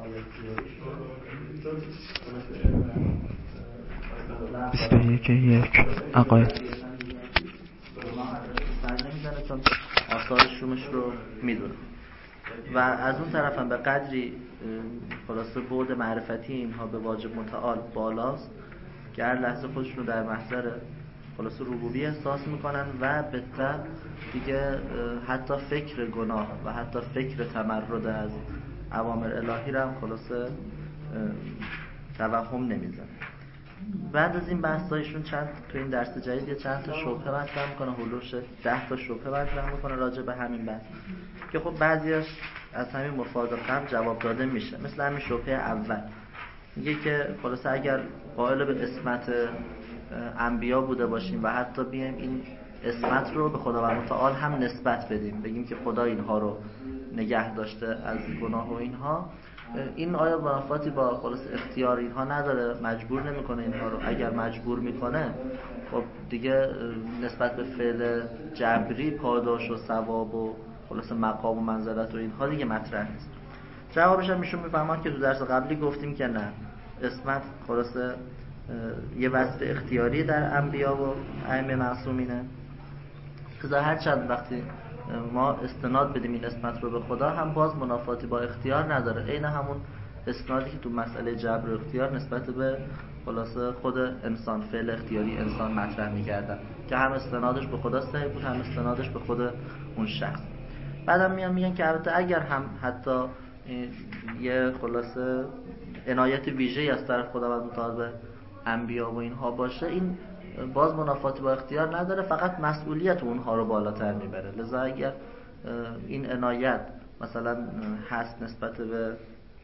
21 عقاید چون آثار شومش رو میدونه و از اون طرف هم به قدری خلاصه بعد معرفتی اینها به واجب متعال بالاست که هر لحظه خودشون رو در محضر خلاصه ربوبی احساس میکنن و به طب دیگه حتی فکر گناه و حتی فکر تمرد از اوامر الهی رو هم خلاصه توهم نمیزن. بعد از این بحثایشون چند تو این درس جدید چند تا شبهه مطرح میکنه، هولوش 10 تا شبهه مطرح میکنه راجع به همین بحث که خب بعضیاش از همین مفاد قبل جواب داده میشه. مثل همین شبهه اول میگه که خلاصه اگر قائل به اسمت انبیا بوده باشیم و حتی بیایم این اسمت رو به خداوند متعال هم نسبت بدیم، بگیم که خدا اینها رو نگه داشته از گناه و اینها، این آیا منافاتی با خلاص اختیار اینها نداره؟ مجبور نمیکنه اینها رو؟ اگر مجبور میکنه خب دیگه نسبت به فعل جبری پاداش و ثواب و خلاص مقام و منزلت و اینها دیگه مطرح نیست. جوابش هم میشون میفهمن که تو درس قبلی گفتیم که نه، اسمت خلاص یه وصف اختیاری در انبیا و ائمه معصومینه که هر چند وقتی ما استناد بدیم این اسمت رو به خدا هم باز منافاتی با اختیار نداره، عین همون استنادی که تو مسئله جبر و اختیار نسبت به خلاصه خود انسان، فعل اختیاری انسان مطرح می‌کردن که هم استنادش به خدا صحیح بود هم استنادش به خود اون شخص. بعدم میگن که البته اگر هم حتی یه خلاصه عنایت ویژه‌ای از طرف خداوند متعال به انبیا و اینها باشه، این باز منافاتی با اختیار نداره، فقط مسئولیت اونها رو بالاتر میبره. لذا اگر این عنایت مثلا هست نسبت به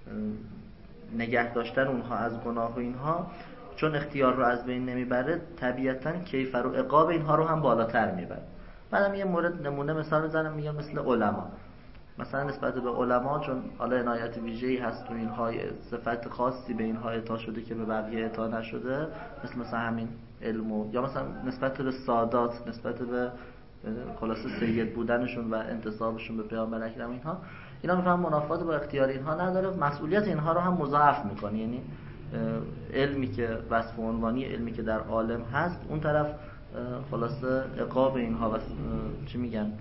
نگه داشتن اونها از گناه و اینها، چون اختیار رو از بین نمیبره، طبیعتاً کیفر و عقاب اینها رو هم بالاتر میبره. بعدم یه مورد نمونه مثال بزنم، میگم مثل علما، مثلا نسبت به علما چون حالا عنایت ویژه‌ای هست تو اینها، صفت خاصی به اینها عطا شده که به بقیه عطا نشده، مثلا همین علم، یا مثلا نسبت به سادات، نسبت به خلاصه سید بودنشون و انتسابشون به پیامبر اکرم، اینا میفهم منافات با اختیار اینها نداره، مسئولیت اینها رو هم مضاعف میکنه. یعنی علمی که وصف عنوانی علمی که در عالم هست، اون طرف خلاصه عقاب اینها و چی میگن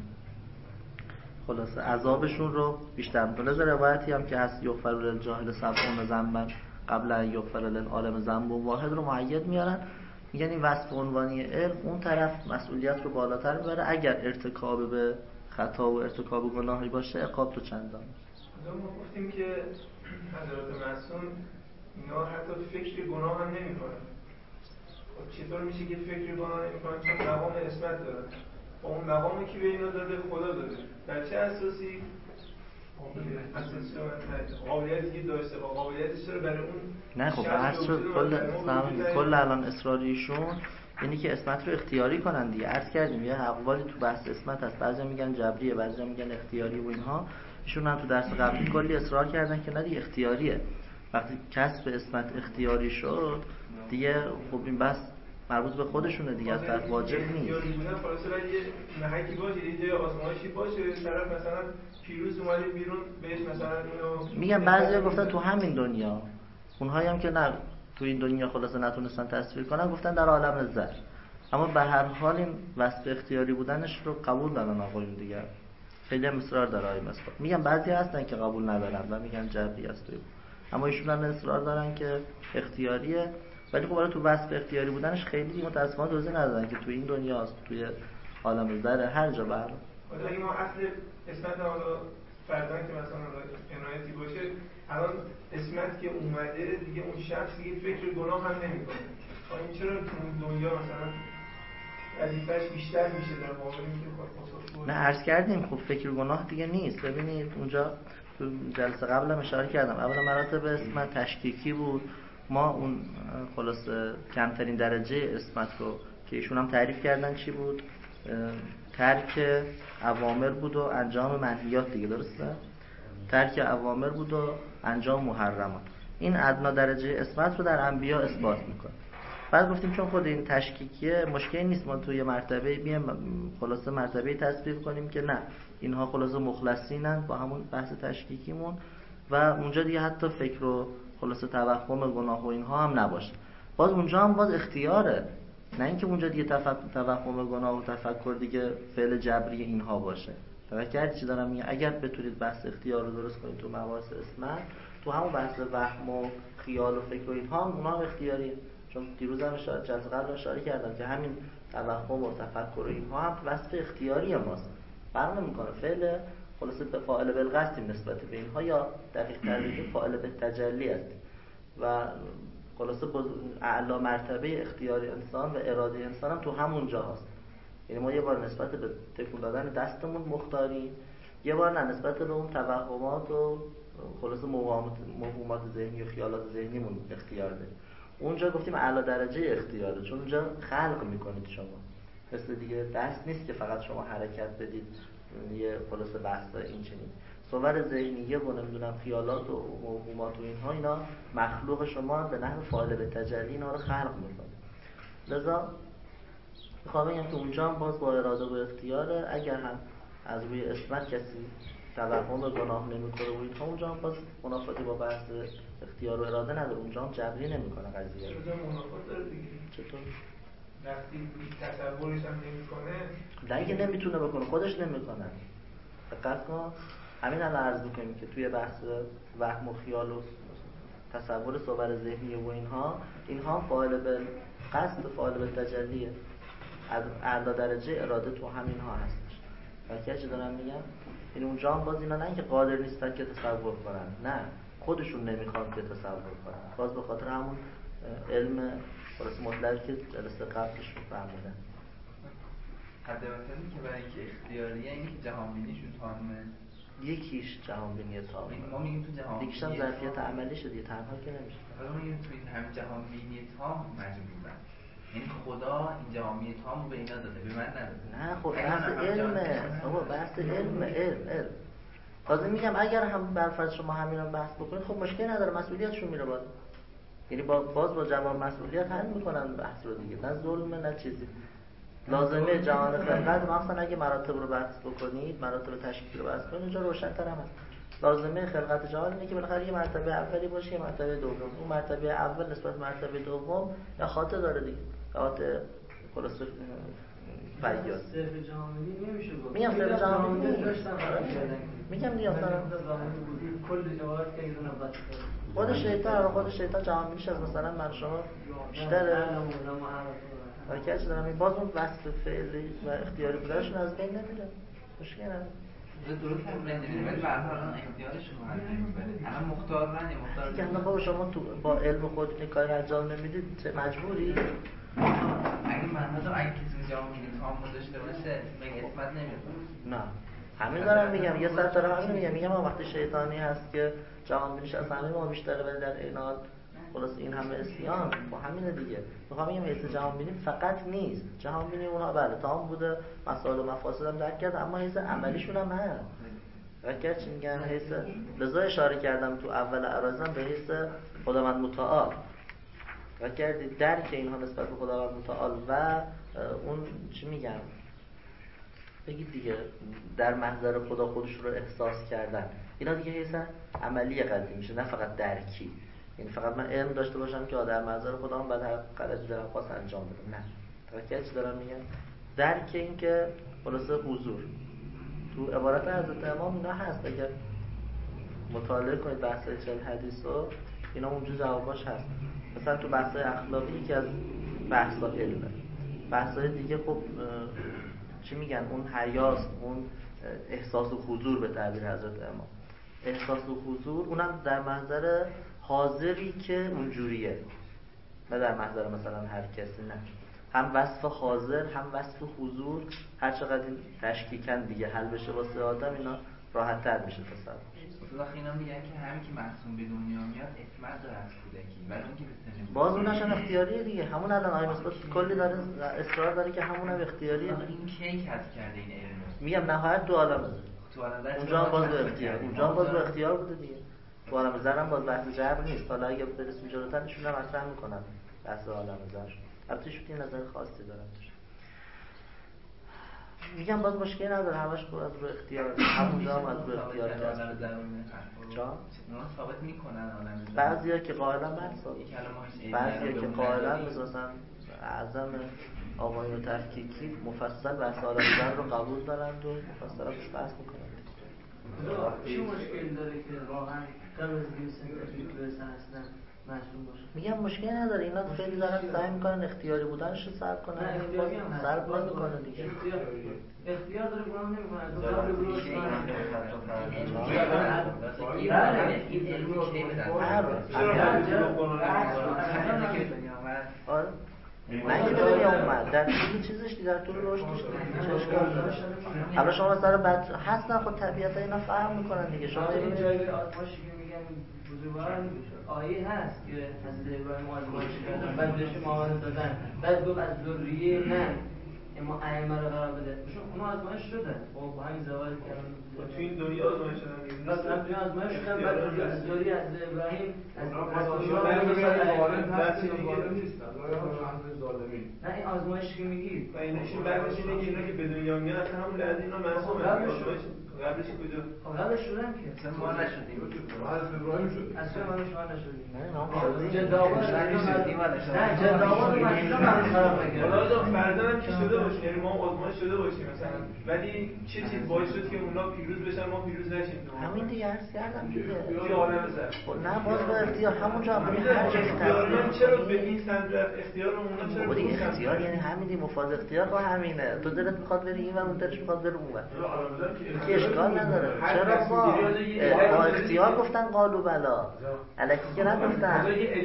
خلاصه عذابشون رو بیشتر میکنه. لذا روایتی هم که هست یغفر للجاهل 70 ذنبا قبل ان یغفر للعالم ذنب واحد رو معید میارن، میگن این وصف عنوانی علم اون طرف مسئولیت رو بالاتر میبره، اگر ارتکاب به خطا و ارتکاب گناهی باشه عقاب تو چندان. ما گفتیم که حضرت معصوم اینا حتی فکر گناه هم نمیکنن. خب چطور میشه که فکر گناه نمیکنن؟ چون مقام اسمت دارن. اون مقامی که به اینا داده خدا داده. در چه اساسی؟ قابلیتی که داشته با قابلیتش رو برای اون نه خب کل الان اصراریشون یعنی که اسمت رو اختیاری کنن دیگه. عرض کردیم یه اقوالی تو بحث اسمت هست، بعضی میگن جبریه، بعضی میگن اختیاری و اینها. ایشون هم تو درس قبلی کلی اصرار کردن که نه دیگه اختیاریه. وقتی کسب اسمت اختیاری شد دیگه خب این بحث مربوط به خودشونه دیگه، از طرف واجب نیست. اختیاری بودن خلاص یه محکی باشه، یه جای آزمایشی باشه، طرف مثلا پیروز اومده بیرون بهش مثلا اینو میگن بعضیا گفتن تو همین دنیا، اونهایی هم که نه تو این دنیا خلاصه نتونستن تصویر کنن گفتن در عالم زر، اما به هر حال این وصف اختیاری بودنش رو قبول دارن آقایون دیگه. خیلی هم اصرار داره آقای مصطفی. میگن بعضی هستن که قبول ندارن و میگن جبری است توی، اما ایشون هم اصرار دارن که اختیاریه. ولی خب برای تو وصف اختیاری بودنش خیلی متأسفانه توضیح ندادن که تو این دنیاست، توی عالم زر، هر جا بر. اگه ما اصل اسمت حالا فرضاً که مثلا عنایتی باشه، الان اسمت که اومده دیگه اون شخص دیگه فکر گناه هم نمیکنه. این چرا تو اون دنیا مثلا وظیفه‌اش بیشتر میشه در مقابل اینکه خود نه عرض کردیم خب فکر گناه دیگه نیست. ببینید اونجا تو جلسه قبلم اشاره کردم، اول مراتب اسمت تشکیکی بود. ما اون خلاصه کمترین درجه اسمت رو که ایشون هم تعریف کردن چی بود؟ ترک اوامر بود و انجام منهیات دیگه، درسته؟ ترک اوامر بود و انجام محرمات. این ادنا درجه اسمت رو در انبیا اثبات میکنه. بعد گفتیم چون خود این تشکیکیه مشکلی نیست ما توی مرتبه بیایم خلاصه مرتبه تصویر کنیم که نه اینها خلاصه مخلصینن با همون بحث تشکیکیمون، و اونجا دیگه حتی فکر و خلاصه توهم گناه و اینها هم نباشه. باز اونجا هم باز اختیاره، نه اینکه اونجا دیگه توهم گناه و تفکر دیگه فعل جبری اینها باشه. توجه چی دارم میگم؟ اگر بتونید بحث اختیار رو درست کنید تو مباحث اسمت، تو همون بحث وهم و خیال و فکر و اینها هم اونها هم اختیاریه. چون دیروز هم جلسه قبل اشاره کردم که همین توهم و تفکر و اینها هم وصف اختیاری ماست، فرق نمیکنه فعل خلاصه به فاعل بالقصد نسبت به اینها، یا دقیق تر بگیم فاعل به تجلی است. و خلاصه اعلی مرتبه اختیار انسان و اراده انسان هم تو همون جا هست. یعنی ما یه بار نسبت به تکون دادن دستمون مختاریم، یه بار نه نسبت به اون توهمات و خلاصه موهومات ذهنی و خیالات ذهنیمون اختیار داریم. اونجا گفتیم اعلی درجه اختیاره، چون اونجا خلق میکنید شما. مثل دیگه دست نیست که فقط شما حرکت بدید، یه خلاصه بحث این چنین صور ذهنیه و نمیدونم خیالات و موهومات و اینها، اینا مخلوق شما به نحو فاعل به تجلی اینا رو خلق میکنه. لذا میخوام بگم که اونجا هم باز با اراده و اختیاره. اگر هم از روی اسمت کسی توهم گناه نمیکنه و اینها، اونجا هم باز منافاتی با بحث اختیار و اراده نداره، اونجا هم جبری نمیکنه قضیه. چطور منافات داره دیگه؟ چطور؟ وقتی تصورش هم نمیکنه، دیگه نمیتونه بکنه، خودش نمیکنه. دقت کن، همین الان عرض میکنیم که توی بحث وهم و خیال و تصور صور ذهنی و اینها فاعل به قصد و فاعل به تجلیه. از اعلی درجه اراده تو همینها هستش. فکر چه دارم میگم؟ این اونجا هم باز اینا نه اینکه قادر نیستن که تصور کنن، نه خودشون نمیخوان که تصور کنن، باز به خاطر همون علم خلاص مطلقی که جلسه قبلش فهمیدن. حد مثلی که برای اینکه اختیاریه این که جهانبینیشون تامه، یکیش جهانبینی تامه، ما میگیم تو جهانبینی یکیش هم ظرفیت عملیشه دیگه، تنها که نمیشه. ما میگیم تو این هم جهانبینی تام مجبورن، یعنی خدا این جهانبینی تام رو به اینا داده، به من نداده. نه خب بحث علمه بابا، بحث علم. تازه میگم اگر هم برفرض شما همین رو بحث بکنید، خب مشکلی نداره، مسئولیتشون میره بالا. یعنی باز با جواب مسئولیت حل میکنن بحث رو دیگه، نه ظلمه نه چیزی. لازمه جهان خلقت مثلا اگه مراتب رو بحث بکنید، مراتب تشکیل رو بحث کنید، اونجا روشن‌تر هم هست. لازمه خلقت جهان اینه که بالاخره یه مرتبه اولی باشه، یه مرتبه دوم. اون مرتبه اول نسبت به مرتبه دوم یا خاطر داره دیگه، خاطر خلاص فریاد. صرف جهانی نمیشه گفت. میگم صرف جهانی داشتن میگم دیگه اصلا کل جواب که اینا خود شیطان جهانبینیش از مثلا من شما بیشتره. کسی دارم باز اون وصف فعلی و اختیاری بودنشون از بین نمیره، مشکل نداره. درست هم بین نمیره، ولی به هر حال الان اختیارشون رو از بین میبره. الان مختارن یا مختار دیگه الان بابا شما تو با علم خودتون کاری انجام نمیدید، چه مجبوری؟ اگه من اگه کسی جهانبینی تام داشته باشه به اسمت نمیره. نه همین دارم میگم، یه سر دارم همین میگم وقتی شیطانی هست که جهانبینیش از همه ما بیشتره، ولی در این حال خلاص این همه اسیان با همینه دیگه. میخوام بگم حیث جهانبینی فقط نیست، جهانبینی اونها بله تمام بوده، مسائل و مفاسد هم درک کرد، اما حیث عملیشون هم هست. اگر چی میگن حیث، لذا اشاره کردم تو اول عرضم به حیث خداوند متعال و کردید درک اینها نسبت به خداوند متعال و اون چی میگن بگید دیگه در محضر خدا خودش رو احساس کردن، اینا دیگه حیث عملی قضیه میشه، نه فقط درکی. یعنی فقط من علم داشته باشم که در منظر خودم بعد هر غلطی دارم خواست انجام بدم، نه. توجه چی دارم میگم؟ درک این که خلاصه حضور تو عبارت حضرت امام اینا هست. اگر مطالعه کنید بحث 40 حدیث رو، اینا اونجا جواباش هست. مثلا تو بحث اخلاقی یکی از بحث علمه، بحث‌های دیگه خب چی میگن، اون حیاست، اون احساس و حضور به تعبیر حضرت امام، احساس و حضور اونم در محضر حاضری که اونجوریه، نه در محضر مثلا هر کسی، نه. هم وصف حاضر هم وصف حضور، هر چقدر این تشکیکن دیگه حل بشه واسه آدم، اینا راحت تر میشه تصور. اصلا اینا میگن که همین که معصوم به دنیا میاد اسمت داره از کودکی، ولی اون که به سن باز اونش هم اختیاریه دیگه. همون الان آیه مثبت کلی داره اصرار داره که همون هم اختیاریه. این کی کسب کرده این علم؟ میگم نهایت تو عالم اونجا هم باز به اختیار، اونجا هم باز به اختیار بوده دیگه. تو عالم زر هم باز بحث جبر نیست. حالا اگه برسیم جلوتر نشون هم مطرح میکنن بحث عالم زر. البته شوخی نظر خاصی دارن. میگم باز مشکلی نداره، همش از رو اختیار، همونجا هم از رو اختیار عالم کرد. درون جا اونا ثابت میکنن عالم درون. بعضیا که قائلا بحث بعضیا که قائلا مثلا اعظم آقایون تفکیکی مفصل بحث عالم درون رو قبول دارند و مفصل روش بحث میکنند. چی مشکل داره که واقعا قبل از سنتریک برسن اصلا مجنون باشه؟ میگم مشکلی نداره، اینا خیلی دارن سعی میکنن اختیاری بودنش رو سلب کنن، سلب نمیکنه دیگه. اختیار داره گناه نمیکنه، تو قبل بروش آره نه که دنیا اومد در طول چیزش در طول رشدش چه اشکال داره؟ حالا شما مثلا بعد هستن خود طبیعتا اینا فهم میکنن دیگه. شما این جای آزمایشی که میگن بزرگواران آیه هست که حضرت ابراهیم آزمایش کردن بعد بهش معاهده دادن، بعد گفت از ذریه من اما ائمه رو قرار بده، چون اون آزمایش شده با همین زوال کردن تو این دنیا آزمایش شدن بس رفتن آزمایش شدن بعد از ذریه از ابراهیم از نه این آزمایشی که میگید و اینشون بعدش اینه که اینا که به دنیا میان اصلا همون لحظه اینا معصومه. قبلش کجا؟ قبلش شدن که اصلا ما نشدیم. از ابراهیم شدیم. اصلا ما نشدیم. نه جداوت نه جداوت مشروع خراب نکرد. حالا فرضاً هم که شده باشه، یعنی ما آزمایش شده باشیم مثلا، ولی چه چیز باعث شد که اونا پیروز بشن ما پیروز نشیم؟ همین دیگه عرض کردم دیگه. توی عالم زر. نه باز به اختیار همونجا هم هر جایی اختیار چرا به این سمت اختیار اونا چرا؟ دیگه اختیار یعنی همین دیگه مفاز اختیار با همینه. تو دلت میخواد بری این و اون دلش میخواد بره اون و. که اشکال نداره. چرا با اختیار گفتن قالوا بلا الکی که نگفتن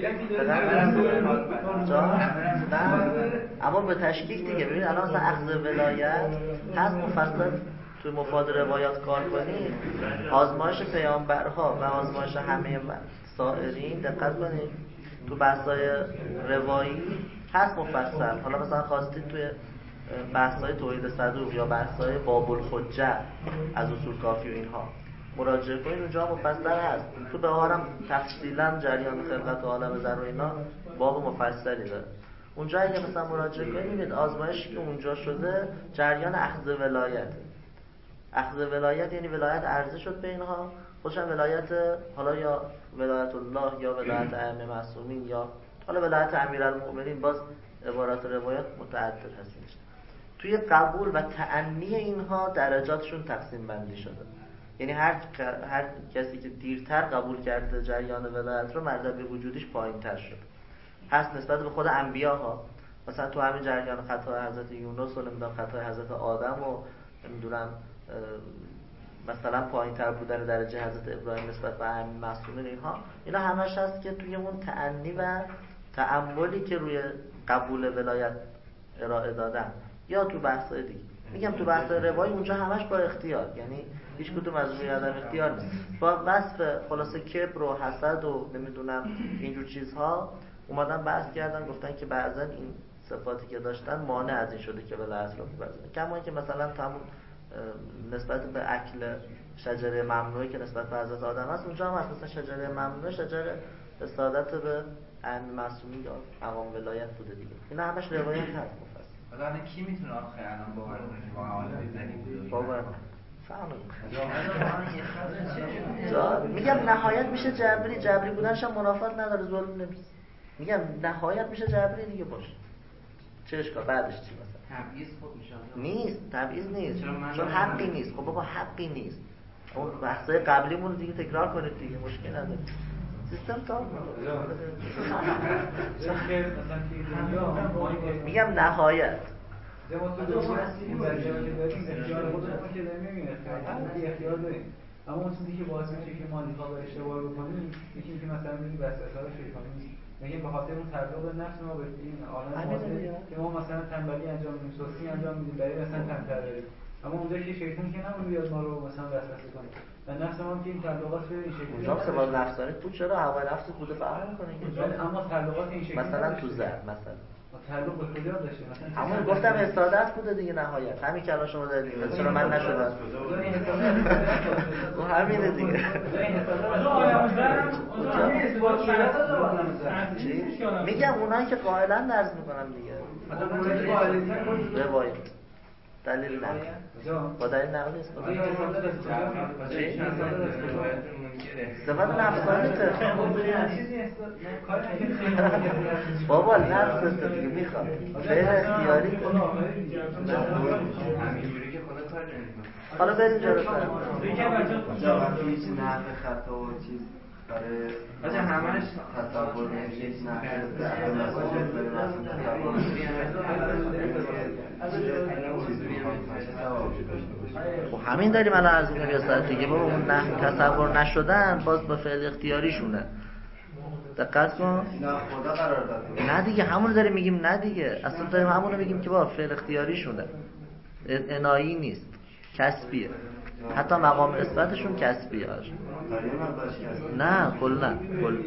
اما به تشکیک دیگه. ببین الان مثلا اخذ ولایت هست مفصل توی مفاد روایات کار کنید، آزمایش پیامبرها و آزمایش همه سائرین دقت کنید تو بحث‌های روایی هست مفصل. حالا مثلا خواستید توی بحث‌های توحید صدوق یا بحث‌های باب الحجه از اصول کافی و اینها مراجعه کنید، اونجا مفصل هست. تو بهارم تفصیلا جریان خلقت و عالم ذر و اینا باب مفصلی داره. اونجا اگه مثلا مراجعه کنید میبینید آزمایشی که اونجا شده جریان اخذ ولایت. اخذ ولایت یعنی ولایت عرضه شد به اینها، خودشم ولایت حالا یا ولایت الله یا ولایت ائمه معصومین یا حالا ولایت امیرالمؤمنین، باز عبارات روایات متعدد هست. توی قبول و تأنی اینها درجاتشون تقسیم بندی شده. یعنی هر کسی که دیرتر قبول کرده جریان ولایت رو مرتبه وجودیش پایین‌تر شد. هست نسبت به خود انبیاها. مثلا تو همین جریان خطای حضرت یونس و نمیدونم خطای حضرت آدم و نمیدونم مثلا پایین‌تر بودن درجه حضرت ابراهیم نسبت به همین معصومین اینا همش هست که توی اون تأنی و تأملی که روی قبول ولایت ارائه دادن یا تو بحث‌های دیگه. میگم تو بحث‌های روایی اونجا همش با اختیار، یعنی هیچ کدوم از روی عدم اختیار نیست. با وصف خلاصه کبر و حسد و نمیدونم اینجور چیزها اومدن بحث کردن، گفتن که بعضا این صفاتی که داشتن مانع از این شده که ولایت رو بپذیرن. کما اینکه مثلا تمام نسبت به اکل شجره ممنوعی که نسبت به حضرت آدم هست، اونجا هم هست مثلا شجره ممنوع شجره استعادت به ائمه معصومین یا عوام ولایت بوده دیگه. اینا همش روایت هست مفصل. حالا الان کی میتونه آخه الان باور کنه که واقعا عالم زنی باور میگم نهایت میشه جبری بودنش هم منافات نداره، ظلم نمیشه. میگم نهایت میشه جبری دیگه باشه. چه اشکال بعدش چی مثلا؟ تبعیض خود میشه. نیست، تبعیض نیست. چون حقی نیست. خب بابا حقی نیست. اون بحثای قبلیمون رو دیگه تکرار کنید دیگه، مشکل نداره. سیستم تا میگم نهایت اما اون چیزی که باعث میشه که ما انتخاب اشتباه بکنیم یکی اینکه مثلا میگیم وسوسه‌های شیطانی نیست، میگیم به خاطر اون تعلق نفس ما به این عالم ماده که ما مثلا تنبلی انجام میدیم، سستی انجام میدیم، برای مثلا تنبل داریم. اما اونجا که شیطان که نمون بیاد ما رو مثلا وسوسه کنه و نفس ما هم که این تعلقات به این شکلی اونجا سوال نفسانی بود، چرا هوا نفس بوده فهم کنه که اما تعلقات این شکلی مثلا تو زر مثلا تعلق به کجا داشته مثلا همون گفتم استعادت بوده دیگه نهایت همین که الان شما دارید میگید چرا من نشدم اون همینه دیگه میگم اونایی که قائلن درس میکنم دیگه روایت دلیل نقل با دلیل نقلی استفاده استفاده نفسانیته بابا نفسته دیگه میخواد فعل اختیاری همینجوری که خدا کار نمیکنه. حالا بریم جلوتر هیچ نحو خطا و چیز برای همش تصور هیچ خب همین داریم الان عرض می‌کنم یا ساعت دیگه بابا اون نحو تصور نشدن باز با فعل اختیاریشونه دقت کن. خدا قرار داد نه دیگه همون داریم میگیم نه دیگه اصلا داریم همون میگیم که با فعل اختیاریشونه عنایی نیست کسبیه حتی مقام اثباتشون کسبیه نه کلا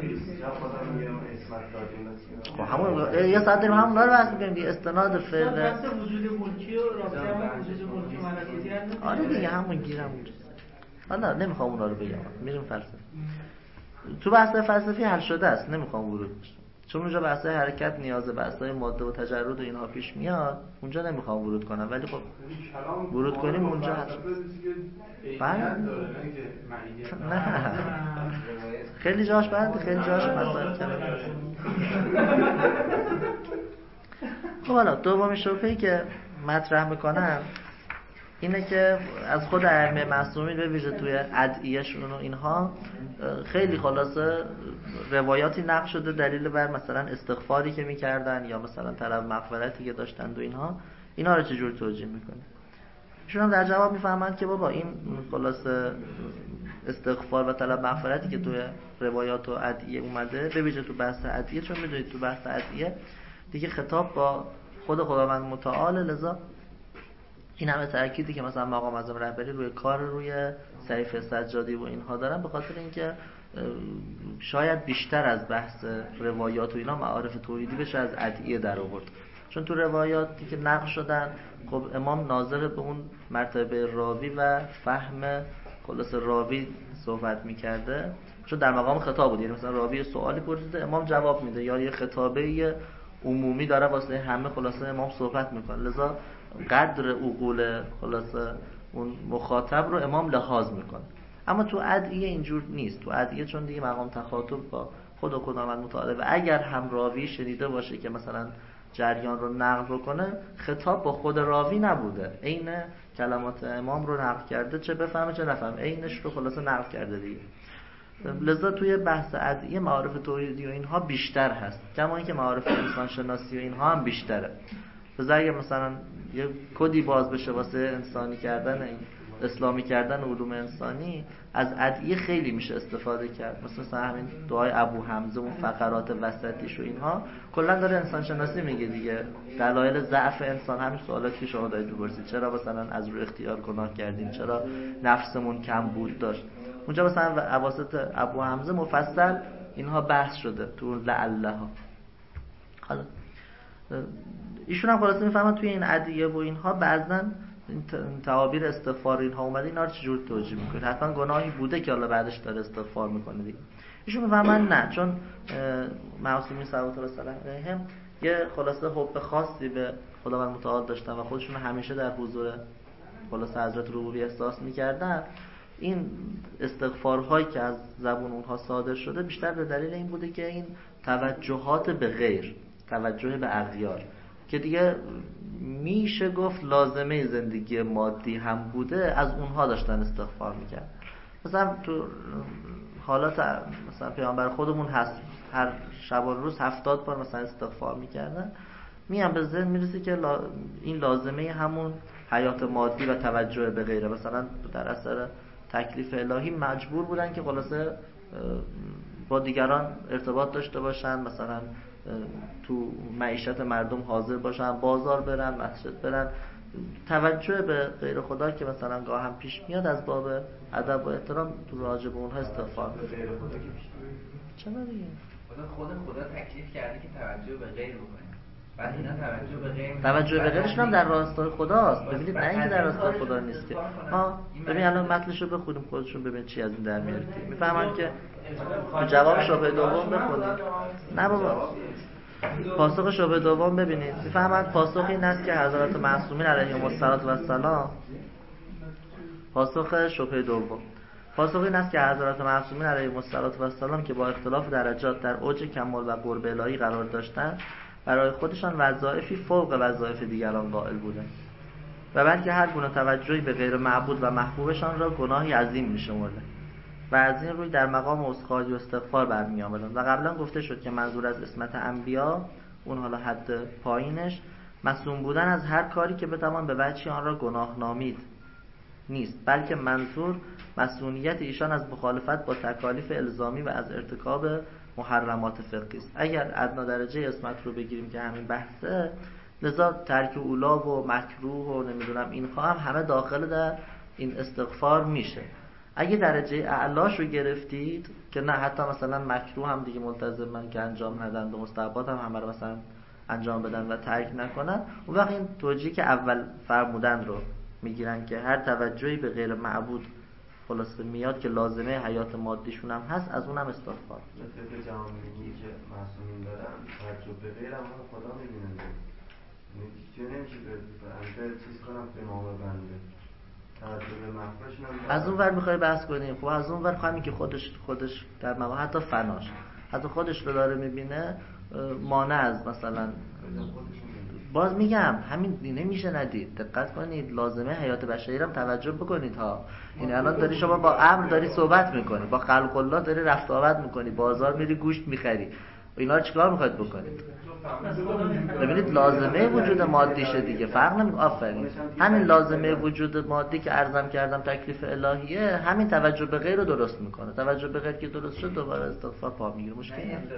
خب همون یه ساعت داریم همون رو بحث می‌کنیم دیگه استناد فعل بحث وجود ملکی و رابطه هم وجود ملکی و ملکیتی هم آره دیگه همون گیرم اونجا حالا نمیخوام اونا رو بگم میریم فلسفه تو بحث فلسفی حل شده است نمیخوام ورود بشم چون اونجا بحث حرکت نیاز بحث ماده و تجرد و اینها پیش میاد اونجا نمیخوام ورود کنم ولی خب ورود کنیم اونجا نه خیلی جاش بنده خیلی جاش مسائل کنه خب حالا دومین شبهه‌ای که مطرح میکنم اینه که از خود ائمه معصومین به ویژه توی ادعیه‌شون و اینها خیلی خلاصه روایاتی نقل شده دلیل بر مثلا استغفاری که میکردن یا مثلا طلب مغفرتی که داشتن و اینها رو چجور توجیه میکنه ایشون هم در جواب میفهمند که بابا این خلاصه استغفار و طلب مغفرتی که توی روایات و ادعیه اومده به ویژه تو بحث ادعیه چون میدونید تو بحث ادعیه دیگه خطاب با خود خداوند متعال لذا این همه تأکیدی که مثلا مقام اعظم رهبری روی کار روی صحیفه سجادی و اینها دارن به خاطر اینکه شاید بیشتر از بحث روایات و اینا معارف توحیدی بشه از ادعیه در آورد چون تو روایاتی که نقل شدن خب امام ناظر به اون مرتبه راوی و فهم خلاص راوی صحبت میکرده چون در مقام خطاب بود یعنی مثلا راوی سوالی پرسیده امام جواب میده یا یه خطابه عمومی داره واسه همه خلاصه امام صحبت میکنه لذا قدر عقول خلاصه اون مخاطب رو امام لحاظ میکنه اما تو ادعیه اینجور نیست تو ادعیه چون دیگه مقام تخاطب با خود و خداوند متعال و اگر هم راوی شنیده باشه که مثلا جریان رو نقل بکنه خطاب با خود راوی نبوده عین کلمات امام رو نقل کرده چه بفهمه چه نفهمه عینش رو خلاصه نقل کرده دیگه لذا توی بحث ادعیه معارف توحیدی و اینها بیشتر هست کما اینکه معارف انسان شناسی و اینها هم بیشتره لذا اگه مثلا یه کدی باز بشه واسه انسانی کردن اسلامی کردن علوم انسانی از ادعیه خیلی میشه استفاده کرد مثلا همین دعای ابو حمزه و فقرات وسطیش و اینها کلا داره انسان شناسی میگه دیگه دلایل ضعف انسان همین سوالاتی که شما دارید می‌پرسید چرا مثلا از روی اختیار گناه کردیم چرا نفسمون کم بود داشت اونجا مثلا اواسط ابو حمزه مفصل اینها بحث شده تو لعله ها حالا ایشون هم خلاصه میفهمن توی این ادعیه و اینها بعضا این تعابیر استغفار اینها اومده اینا رو چجور توجیه میکنه حتما گناهی بوده که حالا بعدش داره استغفار میکنه دیگه ایشون میفهمن نه چون معصومین صلوات الله علیهم یه خلاصه حب خاصی به خداوند متعال داشتن و خودشون همیشه در حضور خلاصه حضرت ربوبی احساس میکردن این استغفارهایی که از زبون اونها صادر شده بیشتر به دلیل این بوده که این توجهات به غیر توجه به اغیار که دیگه میشه گفت لازمه زندگی مادی هم بوده از اونها داشتن استغفار میکرد مثلا تو حالات مثلا پیامبر خودمون هست هر شب و روز 70 بار مثلا استغفار میکردن میام به ذهن میرسه که این لازمه همون حیات مادی و توجه به غیره مثلا در اثر تکلیف الهی مجبور بودن که خلاصه با دیگران ارتباط داشته باشن مثلا تو معیشت مردم حاضر باشن بازار برن مسجد برن توجه به غیر خدا که مثلا گاه هم پیش میاد از باب ادب و احترام تو راجع به اونها استغفار غیر خدا که پیش چرا دیگه خدا تکلیف کرده که توجه به غیر بکنه بعد اینا توجه به غیرش هم در راستای خداست ببینید نه اینکه در راستای خدا نیست که ببین الان متنشو بخونیم خودشون ببین چی از این در میارید میفهمن که جواب شبه دوم بخونید نه بابا پاسخ شبهه دوم ببینید میفهمند پاسخ این است که حضرت معصومین علیهم السلام پاسخ شبهه دوم پاسخ این است که حضرت معصومین علیهم السلام که با اختلاف درجات در اوج کمال و قرب الهی قرار داشتند برای خودشان وظایفی فوق وظایف دیگران قائل بودند و بلکه هر گونه توجهی به غیر معبود و محبوبشان را گناهی عظیم می‌شمردند و از این روی در مقام عذرخواهی و استغفار برمی‌آمدند و قبلا گفته شد که منظور از عصمت انبیا اون حالا حد پایینش معصوم بودن از هر کاری که بتوان به وجهی آن را گناه نامید نیست، بلکه منظور مسئولیت ایشان از مخالفت با تکالیف الزامی و از ارتکاب محرمات فقهی است. اگر ادنا درجه عصمت رو بگیریم که همین بحثه، لذا ترک اولا و مکروه و نمیدونم اینها هم همه داخل در این استغفار میشه. اگه درجه اعلاش رو گرفتید که نه حتی مثلا مکروه هم دیگه ملتزمن که انجام ندن و مستحبات هم همه رو مثلا انجام بدن و ترک نکنن، اون وقت این توجیهی که اول فرمودن رو میگیرن که هر توجهی به غیر معبود خلاصه میاد که لازمه حیات مادیشون هم هست، از اونم استغفار. مثل جامعه‌ای که معصومین دارن توجه به غیر هم خدا میبینن، چیزی نمیشه به چیز کنم به نام بنده توجه به مخفرشون هم از اون ور میخوای بحث کنیم. خب از اون ور همین که خودش در مقام حتی فناش حتی خودش رو داره میبینه مانع از مثلا باز میگم همین نمیشه ندید. دقت کنید لازمه حیات بشری رو توجه بکنید ها. این الان داری شما با امر داری صحبت میکنی، با خلق الله داری رفت آمد میکنی، بازار میری گوشت میخری، اینا رو چیکار میخواید بکنید؟ ببینید لازمه وجود مادیشه دیگه، فرق نمیکنه. آفرین، همین لازمه وجود مادی که عرضم کردم تکلیف الهیه، همین توجه به غیر رو درست میکنه. توجه به غیر که درست شد دوباره استغفار پا میگیره. مشکل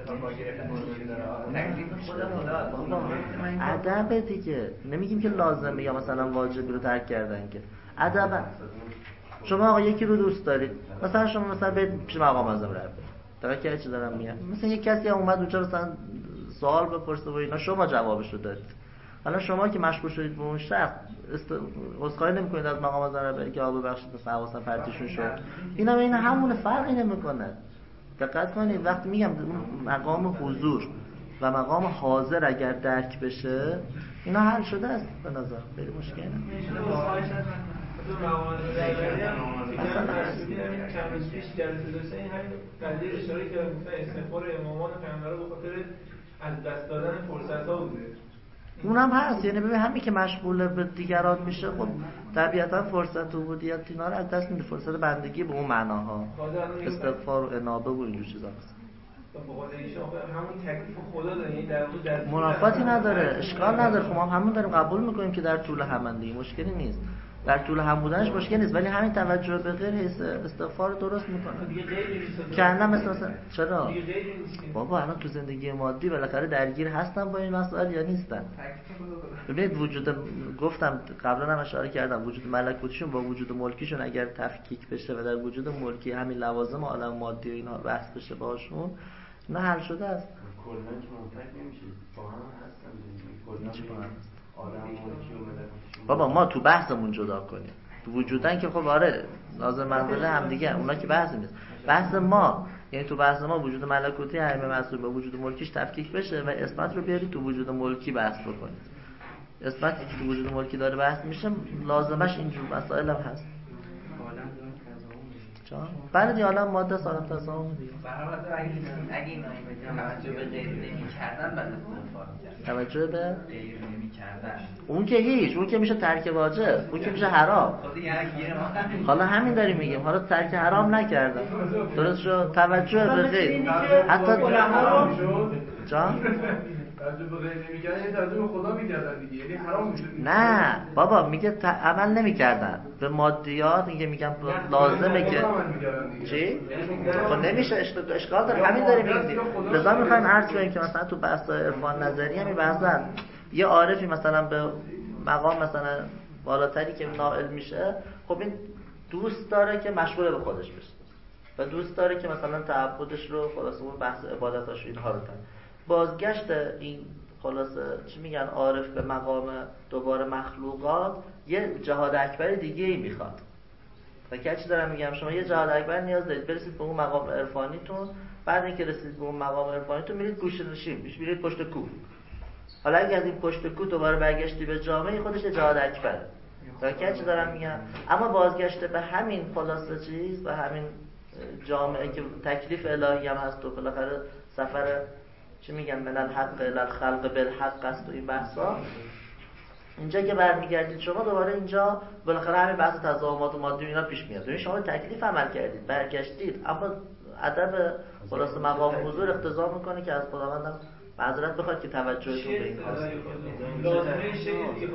ادب دیگه. نمیگیم که لازمه یا مثلا واجبی رو ترک کردن که ادب. شما آقا یکی رو دوست دارید، مثلا شما مثلا برید پیش مقام اعظم رب، دقیقاً چه چیزی دارم میگم، مثلا یک کسی اومد اونجا مثلا سوال بپرسه و اینا، شما جوابشو دادید. حالا شما که مشغول شدید به اون شخص عذرخواهی نمی‌کنید از مقام اعظم رب که آب ببخشید مثلا حواسم پرتشون شد، اینا بین همون فرقی نمی‌کنه. دقت کنید وقتی میگم مقام حضور و مقام حاضر اگر درک بشه اینا حل شده است به نظر. خیلی مشکل چند روز پیش جلسه داشتن این همین قضیه اشاره که گفتن استغفار امامان و پیامبران به خاطر از دست دادن فرصت‌ها بوده. اونم هست. یعنی ببین همین که مشغول به دیگران میشه خب طبیعتا فرصت عبودیت اینا رو از دست میده، فرصت بندگی به اون معناها، استغفار و انابه و اینجور چیزا هست. همون تکلیف خدا داره، یعنی در منافاتی نداره، اشکال نداره. خب ما همون داریم قبول میکنیم که در طول همندگی مشکلی نیست، در طول هم بودنش مشکل نیست، ولی همین توجه به غیر استغفار درست میکنه که نه مثلا چرا بابا الان تو زندگی مادی بالاخره درگیر هستن با این مسائل یا نیستن؟ ببینید وجود، گفتم قبلا هم اشاره کردم، وجود ملکوتیشون با وجود ملکیشون اگر تفکیک بشه و در وجود ملکی همین لوازم عالم مادی و اینا بحث بشه باشون، نه حل شده است. کلا که منفک نمیشه، با هم هستن کلا عالم ملکی و ملکوتیشون. بابا ما تو بحثمون جدا کنیم. تو وجودن که خب آره لازم منزله هم دیگه، اونا که بحث نیست. بحث ما یعنی تو بحث ما وجود ملکوتی ائمه معصوم به وجود ملکیش تفکیک بشه و اثبات رو بیاری تو وجود ملکی بحث بکنید. اثباتی که تو وجود ملکی داره بحث میشه لازمش اینجور مسائل هم هست. بله دیگه عالم ماده سالم تضامن دیگه. اگه اینا توجه به غیر نمی‌کردن بعد استغفار می‌کردن. توجه به غیر نمی‌کردن. اون که هیچ، اون که میشه ترک واجب، اون که میشه حرام. حالا همین داریم میگیم، حالا ترک حرام نکردن. درست شد؟ توجه به غیر حتی حرام شد. جان توجه به غیر نمی‌کردن یعنی توجه به خدا می‌کردن دیگه، یعنی حرام می‌شد. نه بابا میگه عمل نمی‌کردن به مادیات، میگم لازمه که چی؟ خب نمیشه، اشکال داره. همین داریم میگیم. لذا می‌خوایم عرض کنیم که مثلا تو بحث عرفان نظری هم بعضا یه عارفی مثلا به مقام مثلا بالاتری که نائل میشه، خب این دوست داره که مشغول به خودش بشه و دوست داره که مثلا تعبدش رو خلاص اون بحث عبادتاش اینها رو کنه. بازگشت این خلاصه چی میگن عارف به مقام دوباره مخلوقات یه جهاد اکبر دیگه ای میخواد. و که چی دارم میگم، شما یه جهاد اکبر نیاز دارید برسید به اون مقام عرفانیتون بعد اینکه رسید به اون مقام عرفانی تو میرید گوشه نشین میرید پشت کوه. حالا اگه از این پشت کوه دوباره برگشتی به جامعه خودش جهاد اکبره. تا چی دارم میگم؟ اما بازگشته به همین خلاصه چیز و همین جامعه که تکلیف الهی هم هست و بالاخره سفر چی میگن من الحق الی الخلق بالحق است و این بحثا. اینجا که برمیگردید شما دوباره اینجا بالاخره همین بحث تضامنات و مادی اینا پیش میاد. ببین شما تکلیف عمل کردید، برگشتید، اما ادب خلاصه مقام حضور اقتضا میکنه که از خداوندم معذرت بخواد که توجهتون به این هست. لازمه شکل دیگه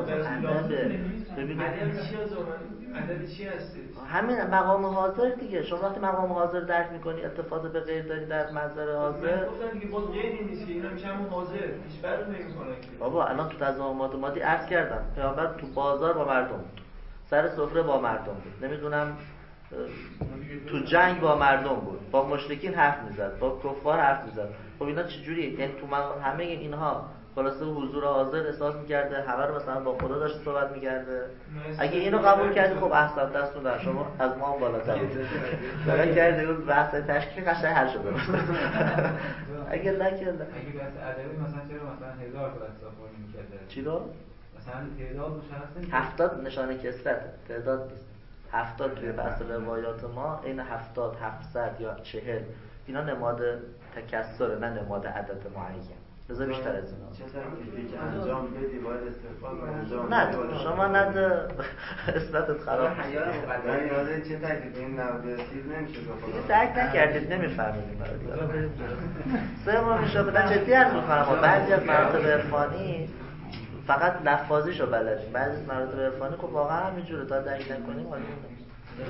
عدد چی هست؟ همین مقام حاضر دیگه. شما وقتی مقام حاضر درک میکنی التفات به غیر داری در منظر حاضر. گفتن دیگه باز غیری نیست که اینا میشه همون حاضر هیچ فرقی نمیکنه. بابا الان تو تضامنات مادی عرض کردم پیامبر تو بازار با مردم بود، سر سفره با مردم بود، نمیدونم تو جنگ با مردم بود، با مشرکین حرف میزد، با کفار حرف میزد. خب اینا چجوریه؟ یعنی تو همه اینها خلاصه حضور حاضر احساس می‌کرده، همه رو مثلا با خدا داشت صحبت می‌کرده. اگه اینو قبول کردی خب احسن، دستون در شما از ما هم بالاتر فقط کردی اون بحث تشکیل قشنگ حل شده. اگه نکرده اگه بحث ادبی مثلا چرا مثلا 1000 تا استفاده می‌کرده؟ چی رو؟ مثلا تعداد مشخص نیست. 70 نشانه کثرت، تعداد نیست. 70 توی بحث روایات ما این 70 700 یا 40 اینا نماد تکثر، نه نماد عدد معین. بذار بیشتر از اینا چه تکلیفی که انجام بدی باید استغفار انجام نه شما نده اصلاحت خراب من یاده چه تکلیفی این نوده چیز نمیشه دیگه درک نکردید نمیفهمیدیم. سوم میشه بدن جدی عرض میکنم بعضی از مراتب عرفانی فقط لفاظیشو بلدیم، بعضی از مراتب عرفانی خب واقعا همینجوره تا درک نکنیم حالی نمیشه.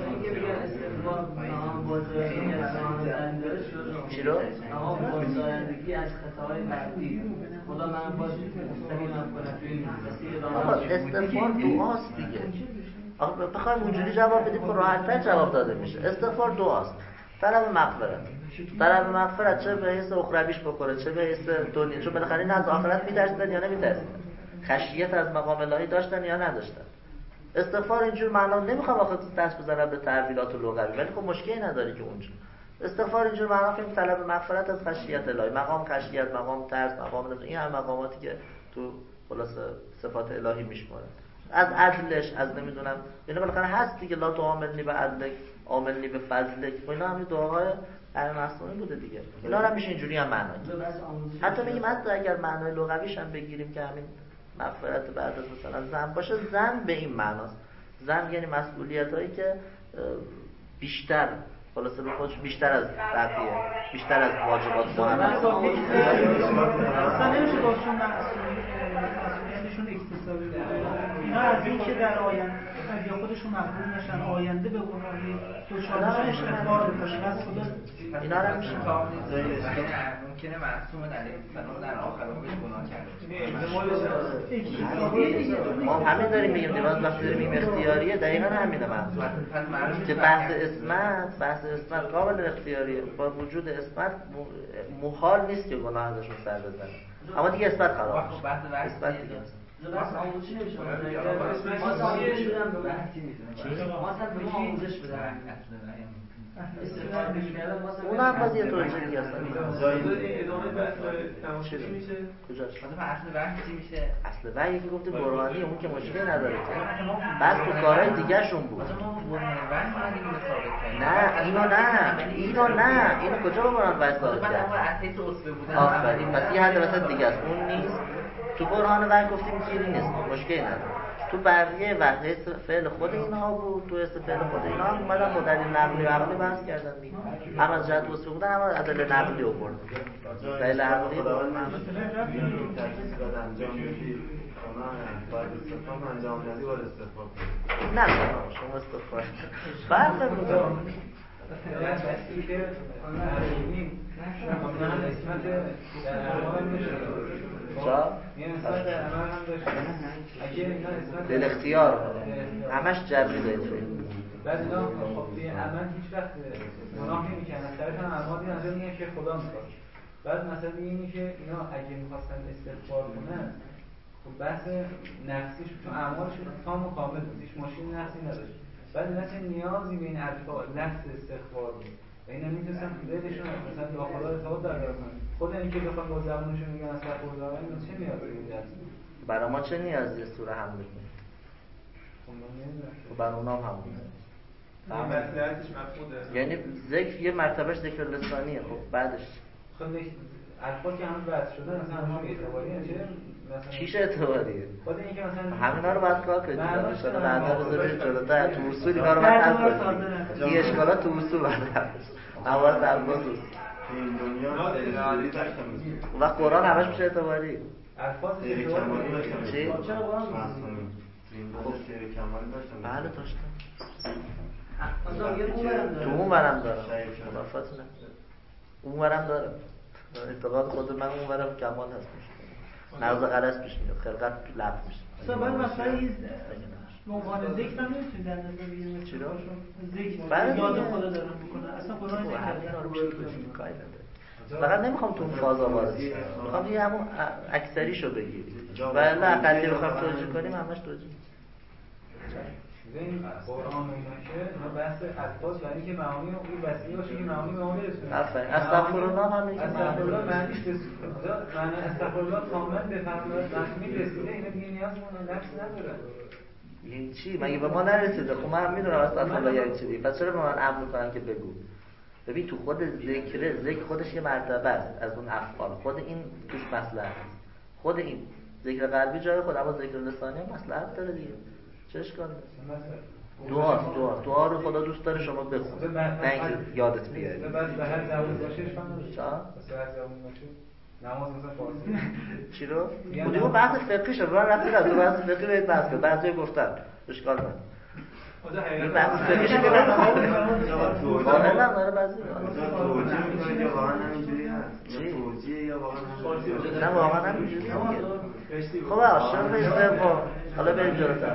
چی رو؟ بازدارندگی از خطاهای بعدی خدا من باز مستقیمم کنم توی این مسیر استغفار دعاست دیگه. بخوایم اونجوری جواب بدیم که راحت‌تر جواب داده میشه. استغفار دعاست، طلب مغفرت چه به حیث اخرویش بکنه چه به حیث دنیا، چون بالاخره نه از آخرت میترسیدن یا نمیترسیدن، خشیت از مقام الهی داشتن یا نداشتن. استغفار اینجور معنا نمیخوام آخه دست بزنم به تعبیرات لغوی، ولی خب مشکلی نداره که اونجا استغفار اینجور معنا که طلب مغفرت از خشیت الهی، مقام خشیت، مقام ترس، مقام این هم مقاماتی که تو خلاصه صفات الهی میشماره. از عدلش، از نمیدونم اینا بالاخره هست دیگه، لا تعاملنی به عدلک عاملنی به فضلک، اینا همین دعاهای معصومین بوده دیگه. اینا رو میشه اینجوری هم معنا کرد. حتی میگیم حتی اگر معنای لغویش هم بگیریم که همین مغفرت بعد از مثلا ذنب باشه، ذنب به این معناست. ذنب یعنی مسئولیتایی که بیشتر خلاصه به خودش بیشتر از بقیه، بیشتر از واجبات مهم است. اصلا نمیشه باشون مسئولیتشون اکتسابی بود. اینا از این که در آینده اگه خودشون مغفور نشن آینده به گناهی دچار بشن استغفار بکنن از خدا اینا رو میشه ممکنه معصوم علیه السلام در آخر بهش گناه کرده. ما همین داریم میگیم دیگه، وقتی داریم میگیم اختیاریه دقیقاً همینه منظور که بحث اسمت قابل اختیاریه، با وجود اسمت محال نیست که گناه ازشون سر بزنه، اما دیگه اسمت خراب میشه. اسمت دیگه بس آموزشی نمیشه ما آموزش بدم به وقتی میتونه ما اصلا به ما آموزش بدم اون هم باز یه توجه دیگه اصلا ادامه بحث تماشا میشه کجاش؟ اصل وحی چی میشه؟ اصل وحی که گفته برهانی اون که مشکلی نداره که بعد تو کارهای دیگه شون بود. نه اینو کجا با برهان وحی ثابت کرد؟ آفرین، پس یه حد وسط دیگه است، اون نیست. تو برهان وحی گفتیم گیری نیست، مشکلی نداره. تو بقیه وحی فعل خود اینها بود، تو فعل خود اینها هم اومدن با دلیل نقلی و عقلی بحث کردن دیگه. هم از جهت وصف بودن هم از دلیل نقلی آورد. دلیل عقلی خداوند انجام میدی باید استغفار انجام ندی باید استغفار کنی. نه شما استغفار فرق میکنه. دل اختیار همش جبری دارید بعد اینا خب توی عمل هیچ وقت گناه نمی‌کنن، سرشون اعمالی انجام میدن که خدا می‌خواد. بعد مثلا اینی که اینا اگه می‌خواستن استغفار کنن خب بحث نفسیش چون اعمالشون تام و کامل بود، هیچ مشکلی نفسی نداشت. بعد اینا چه نیازی به این ارفع لفظ استغفار بود، اینا میتونستن دلشون مثلا با خدا ارتباط برقرار کنن. خود اینکه بخوام با زبانشون میگن استغفرالله این چه نیازی داره؟ برای ما چه نیازیه سوره حمد بکنیم؟ خب برای اونام همونه. مصلحتش مفقوده. یعنی ذکر یه مرتبهش ذکر لسانیه. خب بعدش خب الفاظ که همون بحث شده مثلا همون اعتباریه چه مثلا چیش اعتباریه؟ خود اینکه مثلا همینا رو باید کار کنید. ان شاء الله بعدا بذارید جلوتر تو اصول اینا رو باید حل کنید. این اشکالات تو اصول باید حل بشه. موارد الفاظ این دنیا سری داشتم و قرآن همش میشه اعتباری. الفاظ سری کمالی داشتم. چی؟ چرا قرآن معصومی این بود سری کمالی داشتم. بله داشتم. اصلا یه اونورم تو داره. اونورم دارم. خلافات نه. اونورم دارم. اعتقاد خود من اونورم کمال هست میشه. نقض غلط پیش میاد. خلقت لفظ میشه. اصلا باید مثلا این به عنوان ذکر هم نمیتونید در نظر بگیرید. چرا؟ ذکر بله یاد دیگه. خدا دارم میکنه. اصلا قرآن خب همین ذکر رو میشه بگیم کاری نداره. فقط نمیخوام تو اون فازا وارد شم. میخوام یه همون اکثریشو بگیرید. ولی اقلی بخوام توجیه کنیم همش توجیه. این قرآن و اینا که اینا بحث الفاظ برای که معانی اون وسیله باشه که معانی به ما برسونه. آفرین. استغفرالله هم میگه استغفرالله معنیش معنی استغفرالله کامل بفهمه مفهومی رسیده اینا دیگه نیاز به نفس نداره. این چی؟ مگه به ما نرسیده؟ خب من میدونم استغفرالله یعنی چی. پس چرا به من امر میکنن که بگو؟ ببین تو خود ذکر خودش یه مرتبه است از اون افعال. خود این توش مصلحت است. خود این ذکر قلبی جای خود، اما ذکر لسانی هم مصلحت داره دیگه. چه اشکال داره؟ دعا رو خدا دوست داره شما بخون، نه اینکه یادت بیاری. بعد به هر زبان باشه اشکال چا؟ به هر زبان باشه. نماز مثلا فارسی. چی رو؟ خودمون بحث فقهی شد. من رفتی تو بحث فقهی بهت بحث کرد. بعضی گفتن اشکال نداره. این بحث فقهیش که نمیخوام. قائلم داره بعضی. توجیه میکنید یا واقعا همینجوری هست؟ چی؟ توجیه یا واقعا همینجوری؟ نه واقعا همینجوری خب شبه سوم حالا بریم جلوتر.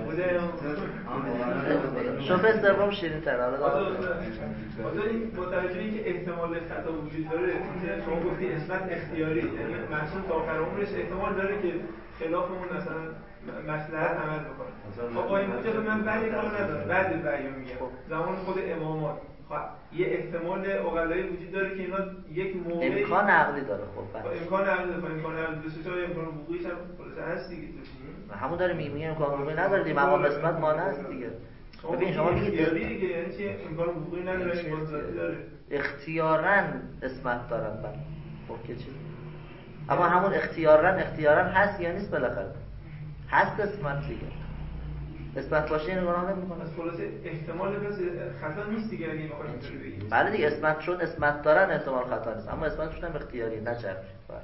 شبه سوم شیرین تر. حالا این با توجه اینکه احتمال خطا وجود داره، شما گفتی اسمت اختیاری، یعنی معصوم تا آخر عمرش احتمال داره که خلاف اون مثلا مصلحت عمل بکنه. خب با این وجود من بعد کار ندارم، بعد رأی میگم زمان خود امامات یه احتمال عقلایی وجود داره که اینا یک موقعی امکان عقلی داره. خب امکان عقلی داره. امکان عقلی داره. امکان وقوعیش هم هست دیگه. همون داره میگه امکان وقوعی نداره دیگه. مقام قسمت مانع است دیگه. ببین شما میگید دیگه یعنی چی؟ امکان وقوعی نداره، امکان ذاتی داره. اختیاراً اسمت دارن بعد. خب که چی؟ اما همون اختیاراً هست یا نیست بالاخره؟ هست اسمت دیگه. اسمت باشه این گناه نمیکنه. از خلاصه احتمال بس خطا نیست دیگه اگه بخوایم اینطوری بگیم. بله دیگه اسمت چون اسمت دارن احتمال خطا نیست، اما اسمتشون هم اختیاری نه جبری.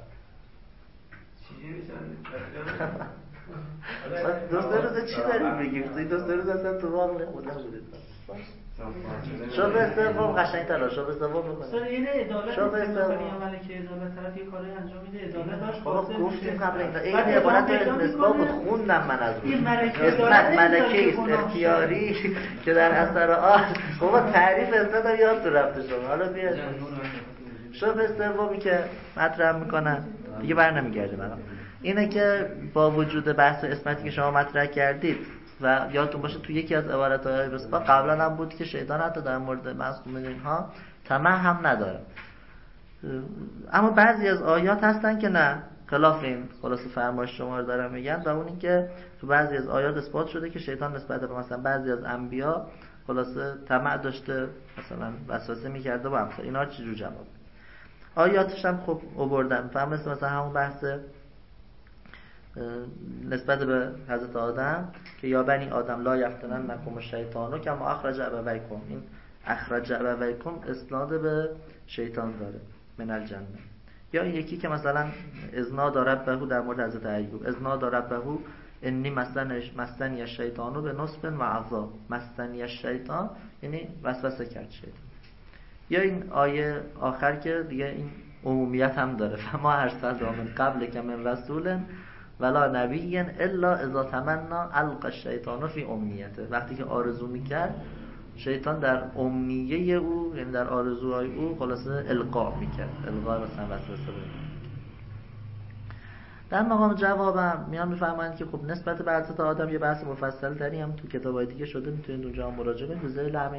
چیزی میشن دوست روز چی داریم بگیم؟ دو سه روز اصلا تو واقع خدا بودید. شبه سوم قشنگ‌تره. شبه سوم بکنه. اصلا این عدالت شبه سوم عملی که عدالت طرف یه کاری انجام میده عدالت داشت. بابا گفتیم قبل این عبارت استثبات بود خوندم من از اون. اسمت ملکه است اختیاری که در اثر بابا تعریف اسمت یاد تو رفته شما. حالا بیاد شبه سومی که مطرح میکنن دیگه برنمیگرده برام اینه که با وجود بحث اسمتی که شما مطرح کردید و یادتون باشه تو یکی از عبارت‌های رسپا قبلا هم بود که شیطان حتی در مورد معصومین اینها طمع هم نداره. اما بعضی از آیات هستن که نه خلاف این خلاص فرمایش شما رو دارم میگن و اون این که تو بعضی از آیات اثبات شده که شیطان نسبت به مثلا بعضی از انبیا خلاصه طمع داشته، مثلا وسوسه می‌کرده و امثال اینا رو چجور جواب آیاتش هم خب آوردن. فهمید مثلا همون بحث نسبت به حضرت آدم که یا بنی آدم لا یفتننکم الشیطان کما اخرج ابویکم. این اخرج ابویکم اسناد به شیطان داره من الجنه. یا این یکی که مثلا اذنا ربه در مورد حضرت ایوب اذنا ربه انی مستنی الشیطان به نصب و عذاب. مستنی الشیطان یعنی وسوسه کرد شیطان. یا این آیه آخر که دیگه این عمومیت هم داره فما ارسلنا من قبل که من رسول ولا نبی الا اذا تمنا القى الشیطان فی امنیته. وقتی که آرزو میکرد شیطان در امنیه او یعنی در آرزوهای او خلاصه القا میکرد. القا مثلا وسوسه بود. در مقام جوابم میان میفهمند که خب نسبت به حضرت آدم یه بحث مفصل تری هم تو کتابای دیگه شده، میتونید اونجا هم مراجعه کنید. ذیل همین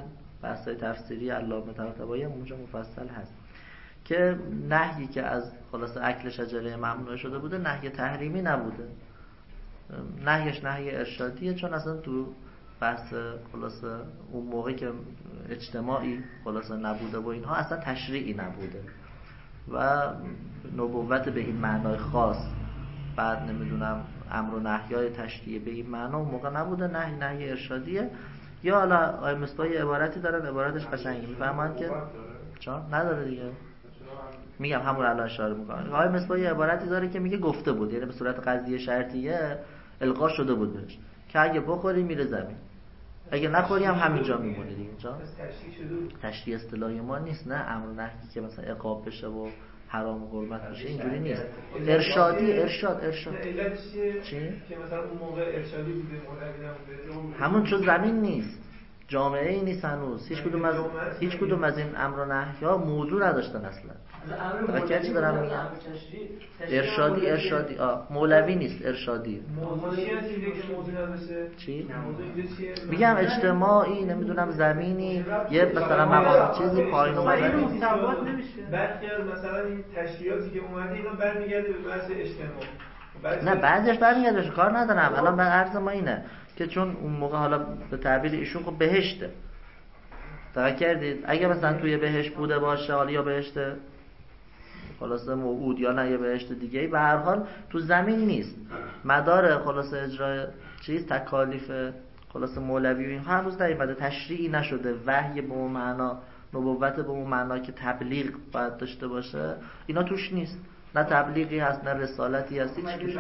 بحث‌های تفسیری علامه طباطبایی اونجا مفصل هست که نهیی که از خلاص اکل شجره ممنوع شده بوده نهی تحریمی نبوده، نهیش نهی ارشادیه، چون اصلا تو بحث خلاص اون موقع که اجتماعی خلاص نبوده و اینها اصلا تشریعی نبوده و نبوت به این معنای خاص، بعد نمیدونم امر و نهیای تشریعی به این معنا اون موقع نبوده، نهی ارشادیه. یا حالا آیه مصباحی عبارتی دارن، عبارتش قشنگه، میفهمن که چون نداره دیگه، میگم همون الان اشاره میکنم. آیه مصباحی عبارتی داره که میگه گفته بود، یعنی به صورت قضیه شرطیه القا شده بود بهش که اگه بخوری میره زمین، اگه نخوری هم همینجا میمونه دیگه. اینجا تشریع اصطلاحی ما نیست، نه امر و نهی که مثلا عقاب بشه و حرام و حرمت بشه، اینجوری نیست. ارشادی، ارشاد چی؟ که مثلا اون موقع ارشادی بوده، مولوی نبوده، همون چون زمین نیست، جامعه ای نیست هنوز، هیچ کدوم از این امر و نهی‌ها موضوع نداشتن اصلا. فقط چی دارم میگم؟ ارشادی مولوی نیست، ارشادی. موضوع چیه که موضوع نداشته؟ چی؟ موضوع اینجا چیه؟ میگم اجتماعی، نمیدونم زمینی، یه مثلا مقام چیزی پایین اومده مستوات نمیشه. بعد مثلا این تشریعاتی که اومده اینا برمیگرده به بحث اجتماع. نه بعضیش برمیگرده، کار ندارم. الان به عرض ما اینه که چون اون موقع حالا به تعبیر ایشون خب بهشته، دقت کردید؟ اگه مثلا توی بهشت بوده باشه، حالا یا بهشت خلاصه موعود یا نه یه بهشت دیگه ای، به هر حال تو زمین نیست. مدار خلاصه اجرای چیز تکالیف خلاصه مولوی و این هر روز نیومده، تشریعی نشده، وحی به اون معنا، نبوت به اون معنا که تبلیغ باید داشته باشه، اینا توش نیست. نه تبلیغی هست، نه رسالتی هست، هیچ چیزی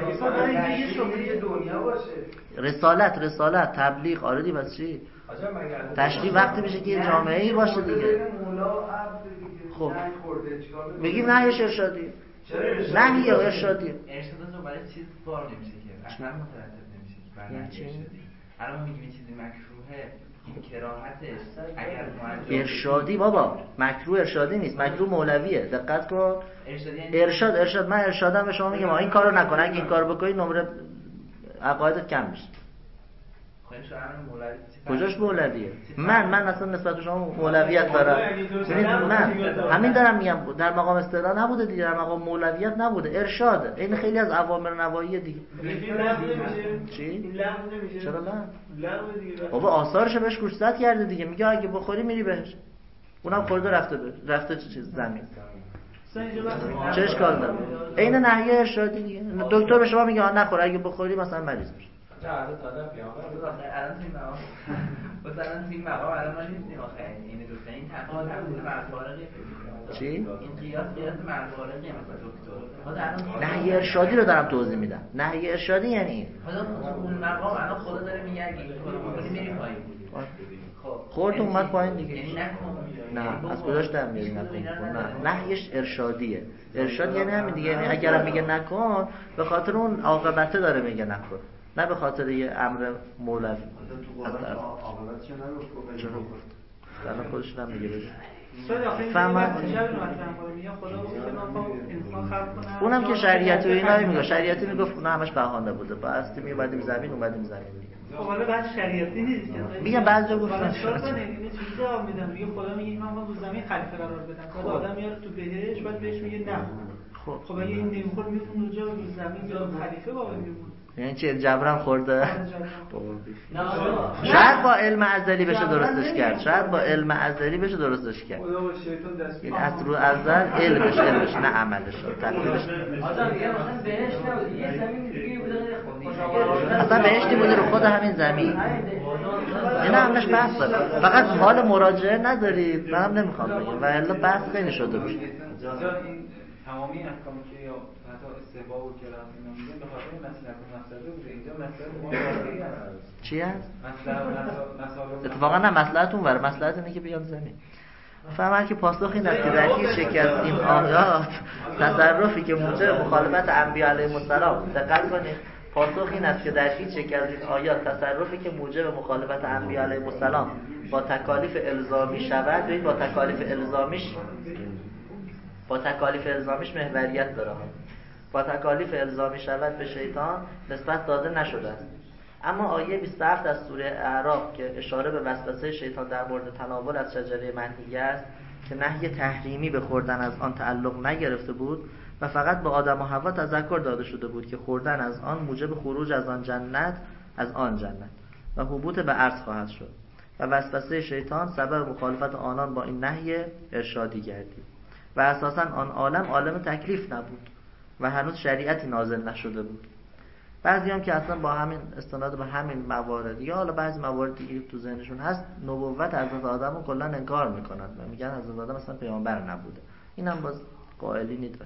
رسالت تبلیغ آردی بس چی؟ تشریع وقتی میشه که یه جامعه ای باشه دیگه. خب میگیم نهیش ارشادی، نهی یا ارشادی. ارشاد رو برای چیز بار نمیشه که اصلا مترتب نمیشه برای ارشادی. الان ما میگیم چیزی مکروهه، این کراهتش اگر ارشادی بابا مکروه ارشادی نیست، مکروه مولویه. دقت کن، ارشاد من ارشادم به شما میگم این کارو نکن، اگه این کارو بکنی نمره عقایدت کم میشه. کجاش مولویه؟ من اصلا نسبت به شما مولویت دارم. من همین دارم میگم، در مقام استدلال نبوده دیگه، در مقام مولویت نبوده، ارشاده. این خیلی از اوامر نواهی دیگه. چی؟ چرا نه؟ بابا آثارش بهش گوشزد کرده دیگه، میگه اگه بخوری میری بهش. اونم خورده رفته چیز زمین. چه اشکال داره؟ عین نهی ارشادی دیگه. دکتر به شما میگه نخور، اگه بخوری مثلا مریض میشی. الان توی این مقام الان ما نیستیم آخه این دوستان این تفاوت مرفارقی چی؟ این قیاس مرفارقی مثلا دکتر نهی ارشادی رو دارم توضیح میدم. نهی ارشادی یعنی این حالا اون مقام الان خدا داره میگه اگه این کارو بکنی میری پایین. خودت اومد پایین دیگه. یعنی نکن. نه از کجاش در میاری نکن؟ نه نهیش ارشادیه. ارشاد یعنی همین دیگه، یعنی اگرم میگه نکن به خاطر اون عاقبته داره میگه نکن، نه به خاطر یه امر مولوی. عاقبتش نگفت، الان خودش هم میگه بگه اونم که شریعت و اینا میگه، شریعتی میگفت اونا همش بهانه بوده، باستی میومدیم زمین اومدیم زمین دیگه. خب حالا بعد شریعتی نیست که میگم بعضی گفتن این چیزی جواب میدم، میگه خدا میگه من میخوام تو زمین خلیفه قرار بدم، خدا آدم میاره تو بهشت بعد بهش میگه نه. خب اگه این نمیخور میمونه اونجا رو زمین یا خلیفه باقی میمونه. یعنی چی جبران خورده؟ شاید با علم ازلی بشه درستش کرد، شاید با علم ازلی بشه درستش کرد. این از رو ازل علمش نه عملش تقلیدش. اصلا بهشتی بوده رو خود همین زمین. این همش بحث داره، فقط حال مراجعه ندارید، من هم نمیخوام بگم و الا بحث خیلی شده باشه. تمامی احکامی که یا حتی استحباب و کرام اینا میگن به خاطر مسلک و مصلحت بوده، اینجا مسئله هست. چی هست؟ مسئله اتفاقا نه مصلحت اونور، مصلحت اینه که بیان زمین. فهمن که پاسخ این است که در هیچ یک از این آیات تصرفی که موجب مخالفت انبیاء علیهم السلام، دقت کنید، پاسخ این است که در هیچ یک از این آیات تصرفی که موجب مخالفت انبیاء علیهم السلام با تکالیف الزامی شود، ببین با تکالیف الزامیش محوریت داره. با تکالیف الزامی شود به شیطان نسبت داده نشده است. اما آیه 27 از سوره اعراف که اشاره به وسوسه شیطان در مورد تناول از شجره منهیه است که نهی تحریمی به خوردن از آن تعلق نگرفته بود و فقط به آدم و حوا تذکر داده شده بود که خوردن از آن موجب خروج از آن جنت و حبوط به ارض خواهد شد و وسوسه شیطان سبب مخالفت آنان با این نهی ارشادی گردید و اساساً آن عالم تکلیف نبود و هنوز شریعتی نازل نشده بود. بعضی هم که اصلا با همین استناد به همین موارد یا حالا بعضی موارد دیگه تو ذهنشون هست نبوت حضرت آدم رو کلا انکار میکنن و میگن حضرت آدم اصلا پیامبر نبوده. اینم باز قائلی نداره.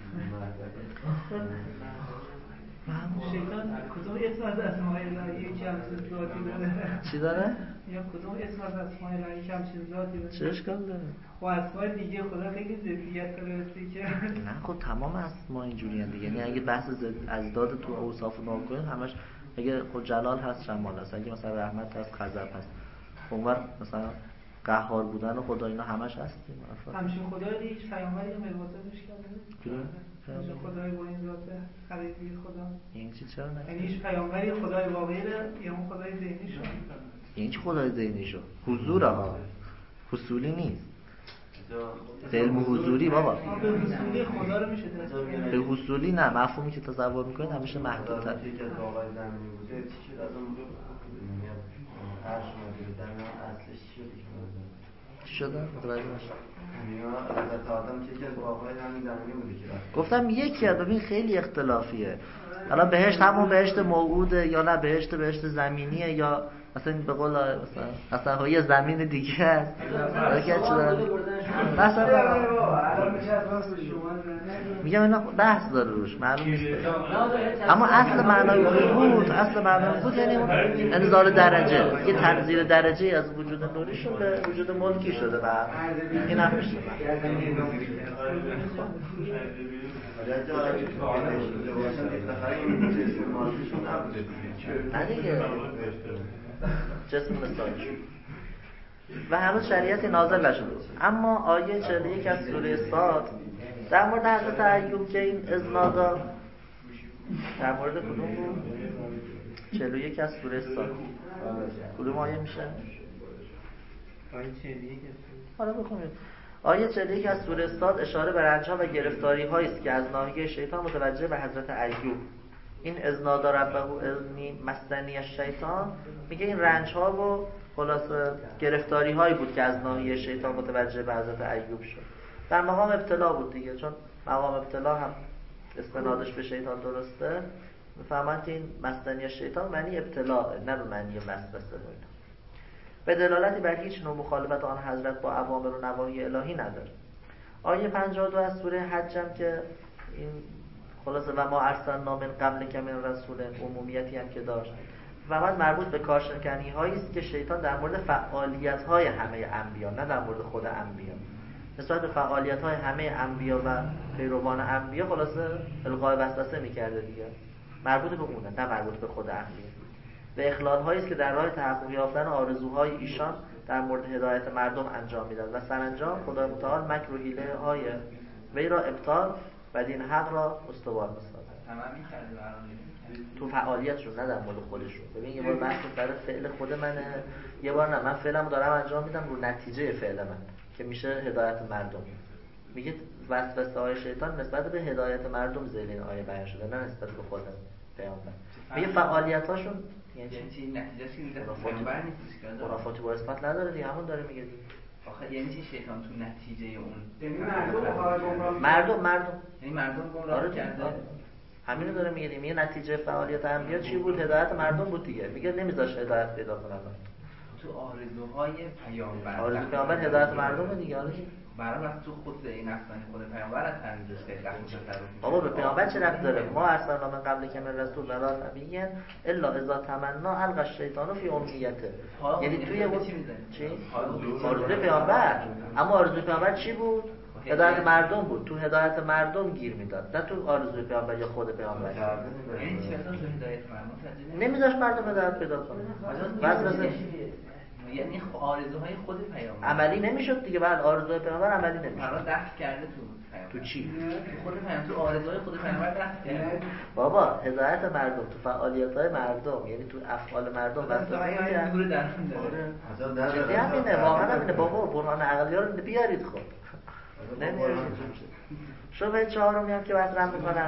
شیطان کدوم اسم از اسماء الهی که همچین ذاتی داره؟ چی داره؟ یا کدوم اسم از اسماء الهی که همچین ذاتی داره؟ چه اشکال داره؟ خب اسماء دیگه خدا خیلی ضدیت داره که نه خب تمام اسما اینجوریه دیگه. یعنی اگه بحث ازداد تو اوصاف و نام کنیم همش اگه خود جلال هست شمال هست، اگه مثلا رحمت هست غضب هست، اونور مثلا قهار بودن و خدا اینا همش هستیم. همچین خدای دیگه هیچ پیامبری هم الواسطش کرده؟ همچین خدای با این ذات حقیقی خدا این چی چرا نه؟ یعنی هیچ پیامبری خدای واقعی یا اون خدای ذهنی شد؟ این چی خدای ذهنی شد؟ حضوره ها، حصولی نیست. علم حضوری بابا. به حصولی خدا رو میشه به حصولی نه، مفهومی که تصور میکنید همیشه محدودتر. یکی از واقعی زمینی بوده چی شد از اون میاد عرش اومده در اصلش چی شده؟ متوجه نشدم. حضرت آدم چه که واقعی همین زمینی بوده که گفتم یکی از ببین خیلی اختلافیه. الان بهشت همون بهشت موعوده یا نه بهشت زمینیه یا مثلا به قول مثلا یه زمین دیگه است. مثلا میگم اینا بحث داره روش معلوم نیست. اما اصل معنای وجود یعنی انزال درجه، یه تنزیل درجه از وجود نوریشون به وجود ملکی شده و این هم میشه. نه دیگه جسم مثالشون و هنوز شریعتی نازل نشده. اما آیه 41 از سوره صاد در مورد حضرت ایوب که این اذنادا در مورد کدوم بود؟ 41 از سوره صاد کدوم آیه میشه؟ آیه 41 حالا بخونیم. آیه 41 از سوره صاد اشاره به رنج‌ها و گرفتاری‌هایی است که از ناحیه شیطان متوجه به حضرت ایوب. این اذنادا ربه انی مسنی الشیطان میگه این رنج‌ها و خلاصه گرفتاری‌هایی بود که از ناحیه شیطان متوجه به حضرت ایوب شد. در مقام ابتلا بود دیگه، چون مقام ابتلا هم استنادش به شیطان درسته. میفهمن که این مسنی الشیطان معنی ابتلا نه به معنی وسوسه بود. به دلالتی بر هیچ نوع مخالفت آن حضرت با اوامر و نواهی الهی نداره. آیه 52 از سوره حج هم که این خلاصه و ما ارسلنا من قبلک من رسول عمومیتی هم که داشت فقط مربوط به کارشکنی هایی است که شیطان در مورد فعالیت های همه انبیا نه در مورد خود انبیا نسبت به فعالیت های همه انبیا و پیروان انبیا خلاصه القای وسوسه میکرده دیگه، مربوط به اونه نه مربوط به خود انبیا. به اخلال هایی است که در راه تحقق یافتن آرزوهای ایشان در مورد هدایت مردم انجام میداد و سرانجام خدای متعال مکر و حیله های وی را ابطال و دین حق را استوار می‌سازد. تمام کرده تو فعالیتشون نه در مورد خودشون. ببین یه بار بحث سر فعل خود منه، یه بار نه من فعلمو دارم انجام میدم رو نتیجه فعل من که میشه هدایت مردم. میگه وسوسه های شیطان نسبت به هدایت مردم ذیل این آیه بیان شده نه نسبت به خود پیامبر. میگه فعالیتاشون یعنی چی نتیجهش که میگه پیامبر نیست که منافاتی با اثبات نداره دیگه، همون داره میگه دیگه. آخه یعنی چی شیطان تو نتیجه اون یعنی مردم یعنی مردم گمراه کرده. همینو داره میگه. میگه نتیجه فعالیت انبیا چی بود؟ هدایت مردم بود دیگه. میگه نمیذاش هدایت پیدا کنن. تو آرزوهای پیامبر آرزوی پیامبر هدایت مردم دیگه. حالا برای وقت تو خود این افسانه خود پیامبر از تنظیمش خیلی وقت مشترک بابا به پیامبر چه ربط داره؟ ما ارسلنا من قبل که من رسول ولا نبیین الا اذا تمنا القى الشیطان فی امنیته. یعنی توی اون چی؟ آرزوی پیامبر. اما آرزوی پیامبر چی بود؟ هدایت مردم بود. تو هدایت مردم گیر میداد نه تو آرزوی پیامبر یا خود پیامبر. یعنی چی اصلا تو هدایت مردم نمیذاش مردم هدایت پیدا کنن. واسه یعنی آرزوهای خود پیامبر عملی نمیشد دیگه. بعد آرزوهای پیامبر عملی نمیشد. حالا دفع کرده تو تو چی؟ خود پیامبر، تو آرزوهای خود پیامبر رفته. بابا هدایت مردم تو فعالیت‌های مردم، یعنی تو افعال مردم مثلا این نور درون داره. جدی همینه، واقعا همینه. بابا برهان عقلی ها رو بیارید. خب نمیارید. شبه چهارمی هم که مطرح میکنن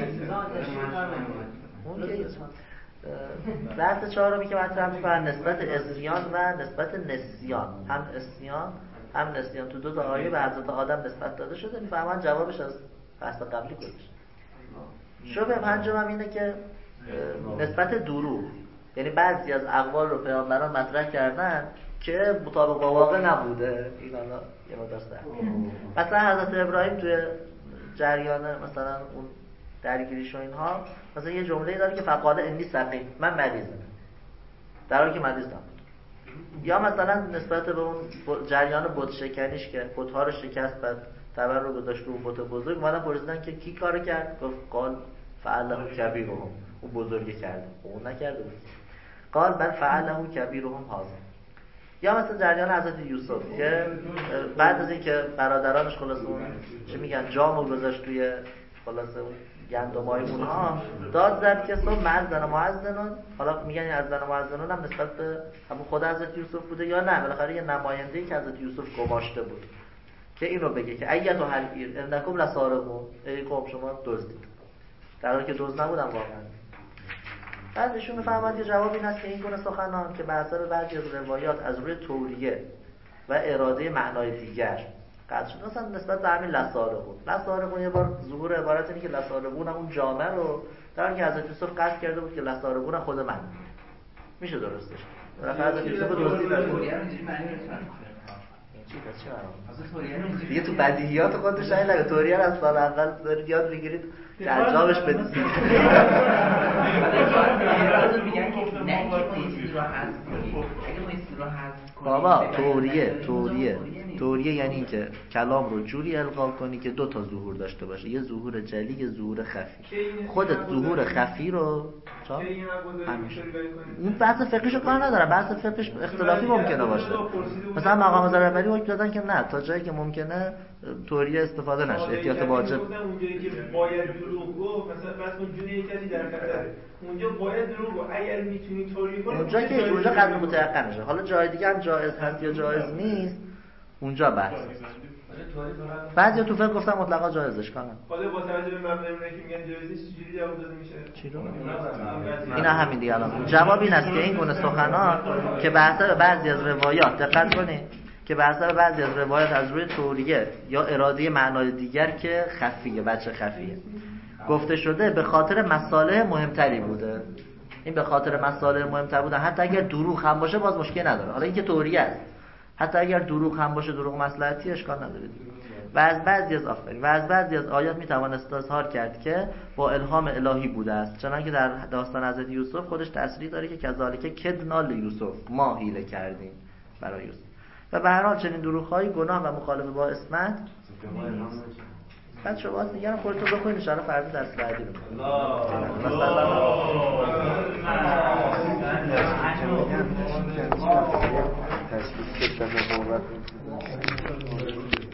بحث چهارمی که مطرح میکنن نسبت اسیان و نسبت نسیان. هم اسیان هم نسیان تو 2 تا آیه به حضرت آدم نسبت داده شده. میفهمن جوابش از بحث قبلی گذاشت. شبه پنجم هم اینه که نسبت دروغ، یعنی بعضی از اقوال رو پیامبران مطرح کردن که مطابق با واقع نبوده. این حالا یه مقدار سخت. مثلا حضرت ابراهیم توی جریان مثلا اون درگیریش و اینها مثلا یه جمله داره که فقال انی سقیم، من مریضم، در حالی که مریض نبود. یا مثلا نسبت به اون جریان بت شکنیش که بت‌ها رو شکست بعد تبر رو گذاشت رو بت بزرگ، اومدن پرسیدن که کی کارو کرد؟ گفت قال فعله کبیرهم، اون بزرگی کرده، اون نکرده بود. قال بل فعله کبیرهم هذا. یا مثلا جریان حضرت یوسف که بعد از اینکه برادرانش خلاص اون چه میگن جامو گذاشت توی خلاص اون گندمای اونها، داد زد که صبح معزن و معزنون، حالا میگن از زن و معزنون هم نسبت به همون خود حضرت یوسف بوده یا نه، بالاخره یه نماینده‌ای که حضرت یوسف گماشته بود که اینو بگه که ایتو حلیر انکم لسارقون، ای قوم شما دزدید، در حالی که دزد نبودن واقعا. بعدشون میفهمند که جواب این است که این گونه سخنان که به اثر بعضی از روایات از روی توریه و اراده معنای دیگر قطع شد. مثلا نسبت به همین لسارقون یه بار ظهور عبارت اینه که لسارقون اون جامعه رو در حالی که حضرت یوسف قصد کرده بود که لسارقون خود من میشه درستش. حضرت یوسف دزدی داشت. دیگه تو بدیهیات خودش این نگه توریه از سال اول دارید یاد میگیرید که انجامش بدید. میگن که نه اینکه ما این چیزی رو حذف کنیم، اگه ما این چیزی رو حذف کنیم بابا توریه یعنی اینکه کلام رو جوری القا کنی که 2 تا ظهور داشته باشه، یه ظهور جلی یه ظهور خفی. خودت ظهور خفی رو همیشه این بحث فقهیشو کار نداره، بحث فقهش اختلافی ممکنه باشه. مثلا مقام ضربری وقت دادن که نه، تا جایی که ممکنه توریه استفاده نشه، احتیاط واجب. اونجایی که باید دروغ گفت، مثلا بس اون جون کسی در خطره، اونجا باید دروغ گفت، اگر میتونی توری کنی اونجا که اونجا قدر متيقن میشه. حالا جای دیگه هم جایز هست یا جایز نیست، اونجا بحث. بعضی تو فقه گفتن مطلقا جایزش کنن. حالا با توجه به مبنای اون که میگن جایزش چجوری جواب داده میشه؟ چی رو؟ اینا همین دیگه. الان جواب این است که این گونه سخنان که به حسب بعضی از روایات دقت کنید که به حسب بعضی از روایات از روی توریه یا اراده معنای دیگر که خفیه، بچه خفیه گفته شده، به خاطر مصالح مهمتری بوده. این به خاطر مصالح مهمتر بودن، حتی اگر دروغ هم باشه باز مشکل نداره. حالا این که توریه است، حتی اگر دروغ هم باشه، دروغ مصلحتی اشکال نداره. و از بعضی از آیات میتوان استظهار کرد که با الهام الهی بوده است، چنانکه در داستان حضرت یوسف خودش تصریح داره که کذالک کدنا لیوسف، ما حیله کردیم برای یوسف. و به هر حال چنین دروغ‌های گناه و مخالفه با اسمت. بعد شما دیگه خودتون بخونید، ان شاء الله فردا درس بعدی بکنید. مثلا